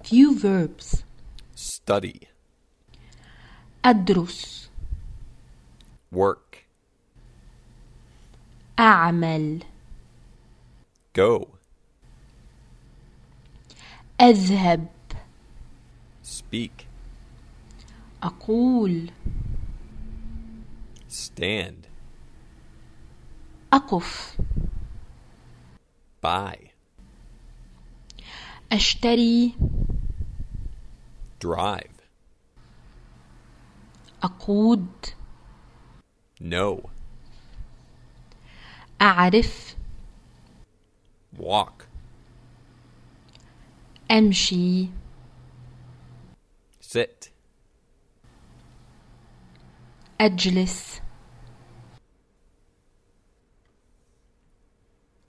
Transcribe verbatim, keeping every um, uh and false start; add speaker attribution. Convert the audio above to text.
Speaker 1: few verbs.
Speaker 2: Study.
Speaker 1: أدرس.
Speaker 2: Work.
Speaker 1: أعمل.
Speaker 2: Go.
Speaker 1: أذهب.
Speaker 2: Speak.
Speaker 1: أقول.
Speaker 2: Stand.
Speaker 1: أقف.
Speaker 2: Buy.
Speaker 1: أشتري.
Speaker 2: Drive.
Speaker 1: أقود.
Speaker 2: Know.
Speaker 1: أعرف.
Speaker 2: Walk.
Speaker 1: أمشي.
Speaker 2: Sit.
Speaker 1: أجلس.